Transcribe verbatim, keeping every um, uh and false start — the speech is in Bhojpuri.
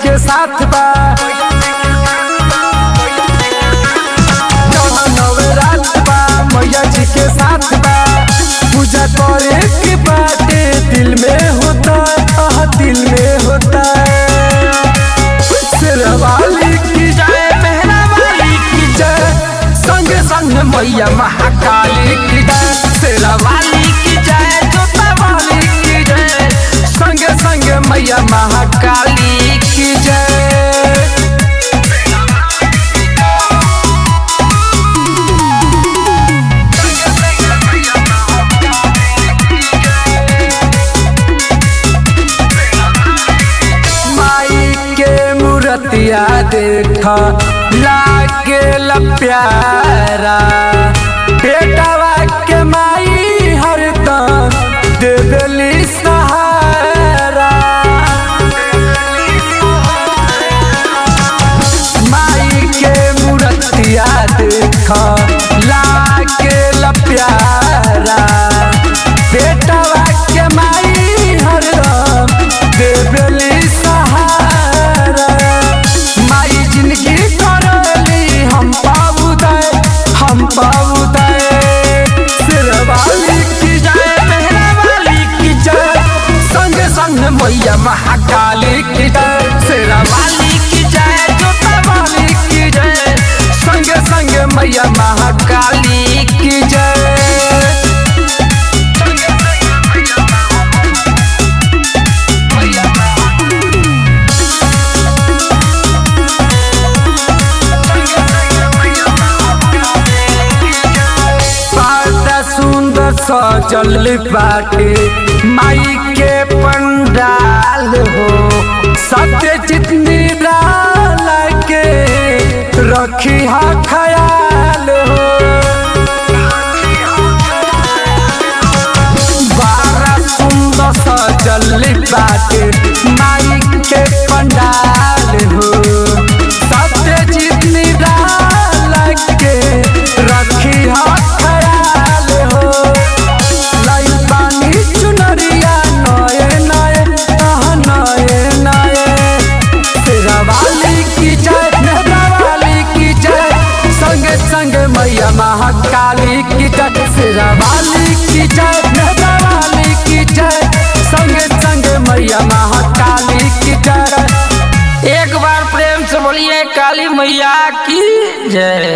के साथ बा नवरात बा मैया जी के साथ बा पूजा करे की बातें दिल में होता है दिल में होता है। शेरवाली की जय मेहरा वाली की जय संग संग मैया महाकाली की जय शेरवाली की जय जोता वाली की जय संग संग मैया महाकाली की जय। रतिया देखा लागे प्यारा बेटावा के माई हरदम दे देली सहारा माई के मूर्तिया देखा लागे प्यारा बेटावा के माई हरदम दे देली मैया महाकाली की जय शेरवाली की जय जोता वाली की जय संग संग मैया महाकाली की जय। सुंदर सजल बाटे माई के पंडाल हो सत्य जितनी डाल के रखी हा ख्याल हो बारा सुंदर सजल बाटे माई के पंडाल हो सत्य जितनी डाल के रखी हा मैया महाकाली की जय शेरवाली की जय मेहरावाली की जय संग संग मैया महाकाली की जय। एक बार प्रेम से बोलिए काली मैया की जय।